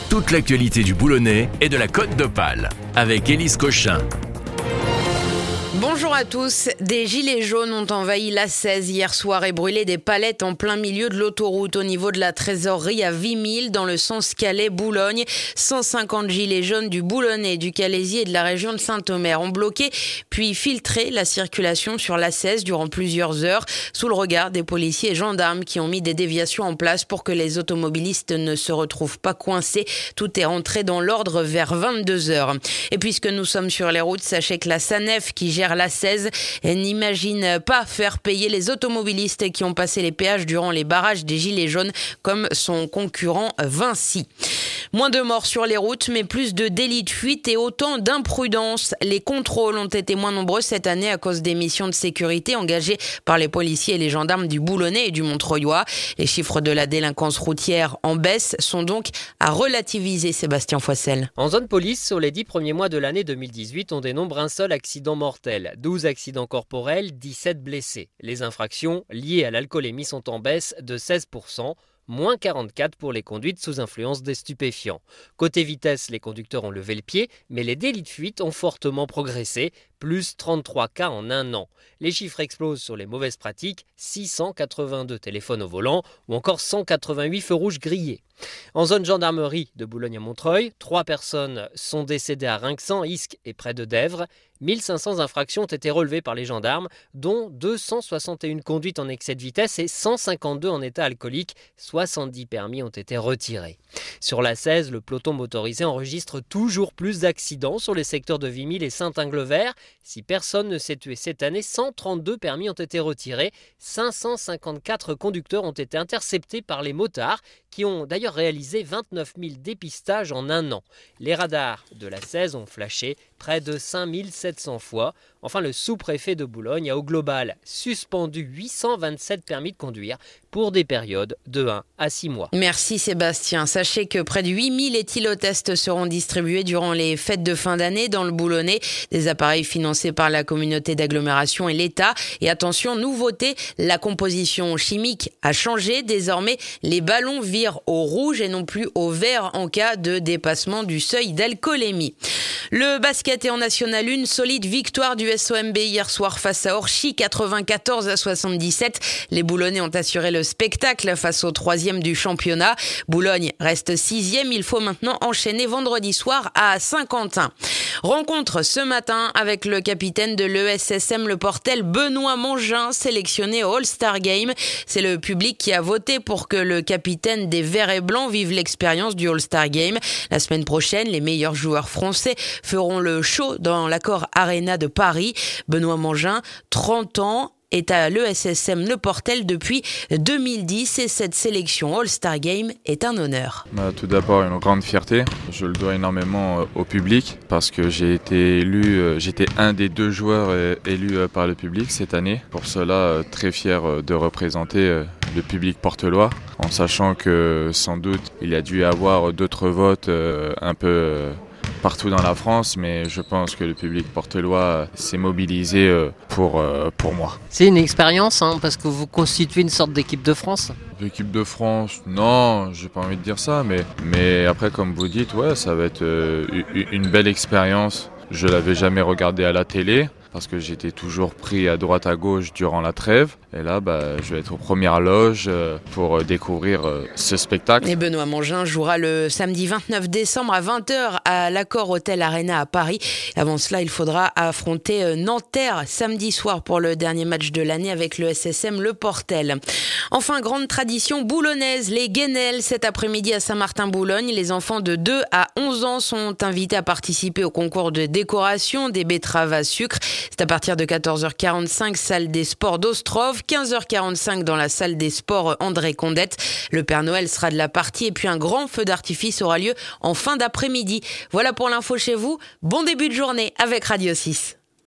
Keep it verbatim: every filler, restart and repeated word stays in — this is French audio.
Toute l'actualité du Boulonnais et de la Côte d'Opale avec Élise Cochin. Bonjour à tous. Des gilets jaunes ont envahi l'A seize hier soir et brûlé des palettes en plein milieu de l'autoroute au niveau de la trésorerie à Vimille dans le sens Calais-Boulogne. cent cinquante gilets jaunes du Boulonnais, du Calaisis et de la région de Saint-Omer ont bloqué puis filtré la circulation sur l'A seize durant plusieurs heures sous le regard des policiers et gendarmes qui ont mis des déviations en place pour que les automobilistes ne se retrouvent pas coincés. Tout est rentré dans l'ordre vers vingt-deux heures. Et puisque nous sommes sur les routes, sachez que la SANEF qui gère l'A seize n'imagine pas faire payer les automobilistes qui ont passé les péages durant les barrages des gilets jaunes comme son concurrent Vinci. Moins de morts sur les routes, mais plus de délits de fuite et autant d'imprudence. Les contrôles ont été moins nombreux cette année à cause des missions de sécurité engagées par les policiers et les gendarmes du Boulonnais et du Montreuilois. Les chiffres de la délinquance routière en baisse sont donc à relativiser, Sébastien Foissel. En zone police, sur les dix premiers mois de l'année deux mille dix-huit, on dénombre un seul accident mortel. douze accidents corporels, dix-sept blessés. Les infractions liées à l'alcoolémie sont en baisse de seize pour cent. moins quarante-quatre pour les conduites sous influence des stupéfiants. Côté vitesse, les conducteurs ont levé le pied, mais les délits de fuite ont fortement progressé, plus trente-trois cas en un an. Les chiffres explosent sur les mauvaises pratiques, six cent quatre-vingt-deux téléphones au volant ou encore cent quatre-vingt-huit feux rouges grillés. En zone gendarmerie de Boulogne à Montreuil, trois personnes sont décédées à Rinxan, Isques et près de Dèvres. mille cinq cents infractions ont été relevées par les gendarmes, dont deux cent soixante et une conduites en excès de vitesse et cent cinquante-deux en état alcoolique. soixante-dix permis ont été retirés. Sur l'A seize, le peloton motorisé enregistre toujours plus d'accidents sur les secteurs de Vimille et Saint-Inglevert. Si personne ne s'est tué cette année, cent trente-deux permis ont été retirés. cinq cent cinquante-quatre conducteurs ont été interceptés par les motards, qui ont d'ailleurs réalisé vingt-neuf mille dépistages en un an. Les radars de l'A seize ont flashé près de cinq mille sept cents fois. Enfin, le sous-préfet de Boulogne a au global suspendu huit cent vingt-sept permis de conduire pour des périodes de un à six mois. Merci Sébastien. Sachez que près de huit mille éthylotests seront distribués durant les fêtes de fin d'année dans le Boulonnais. Des appareils financés par la communauté d'agglomération et l'État. Et attention, nouveauté, la composition chimique a changé. Désormais, les ballons virent au rouge et non plus au vert en cas de dépassement du seuil d'alcoolémie. Le basket est en National un, solide victoire du S O M B hier soir face à Orchy, quatre-vingt-quatorze à soixante-dix-sept. Les Boulonnais ont assuré le spectacle face au troisième du championnat. Boulogne reste sixième, il faut maintenant enchaîner vendredi soir à Saint-Quentin. Rencontre ce matin avec le capitaine de l'E S S M Le Portel, Benoît Mangin, sélectionné au All-Star Game. C'est le public qui a voté pour que le capitaine des Verts et Blancs vive l'expérience du All-Star Game. La semaine prochaine, les meilleurs joueurs français feront le show dans l'Accor Arena de Paris. Benoît Mangin, trente ans, est à l'E S S M Le Portel depuis deux mille dix et cette sélection All-Star Game est un honneur. Bah, tout d'abord, une grande fierté. Je le dois énormément au public parce que j'ai été élu, j'étais un des deux joueurs élus par le public cette année. Pour cela, très fier de représenter le public portelois, en sachant que sans doute il y a dû y avoir d'autres votes un peu partout dans la France, mais je pense que le public portelois s'est mobilisé pour, pour moi. C'est une expérience, hein, parce que vous constituez une sorte d'équipe de France. L'équipe de France, non, j'ai pas envie de dire ça, mais, mais après, comme vous dites, ouais, ça va être une belle expérience. Je l'avais jamais regardé à la télé, parce que j'étais toujours pris à droite à gauche durant la trêve. Et là, bah, je vais être aux premières loges pour découvrir ce spectacle. Et Benoît Mangin jouera le samedi vingt-neuf décembre à vingt heures à l'Accor Hotel Arena à Paris. Avant cela, il faudra affronter Nanterre samedi soir pour le dernier match de l'année avec le S S M Le Portel. Enfin, grande tradition boulonnaise, les guénelles. Cet après-midi à Saint-Martin-Boulogne, les enfants de deux à onze ans sont invités à participer au concours de décoration des betteraves à sucre. C'est à partir de quatorze heures quarante-cinq, salle des sports d'Ostrov, quinze heures quarante-cinq dans la salle des sports André Condette. Le Père Noël sera de la partie et puis un grand feu d'artifice aura lieu en fin d'après-midi. Voilà pour l'info chez vous. Bon début de journée avec Radio six.